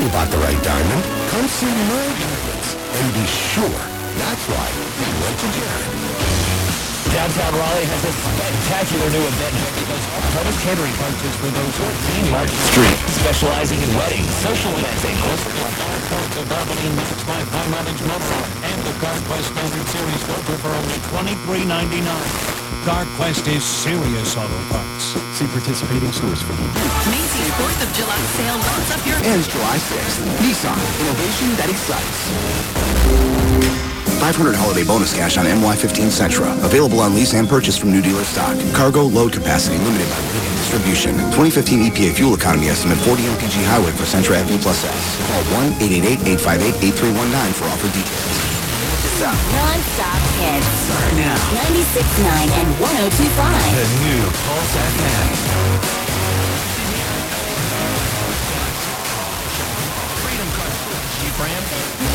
you bought the right diamond. Come see my diamonds and be sure. That's why we went to Jared. Downtown Raleigh has a spectacular new event because Public Catering functions for those 14 Market Street, specializing in weddings, social events, and corporate the Barbeline Max by High Mileage Motor and the CarQuest Standard Series filter for only $23.99. CarQuest is serious auto parts. See participating stores for details. Macy's 4th of July sale loads up your... Ends July 6th. Nissan, innovation that excites. 500 holiday bonus cash on MY15 Sentra. Available on lease and purchase from new dealer stock. Cargo load capacity limited by weight and distribution. 2015 EPA fuel economy estimate 40 mpg highway for Sentra FE Plus S. Call 1-888-858-8319 for offer details. Non-stop hits. Start now. 96.9 and 102.5. The new Pulse FM. Freedom Car Jeep brand.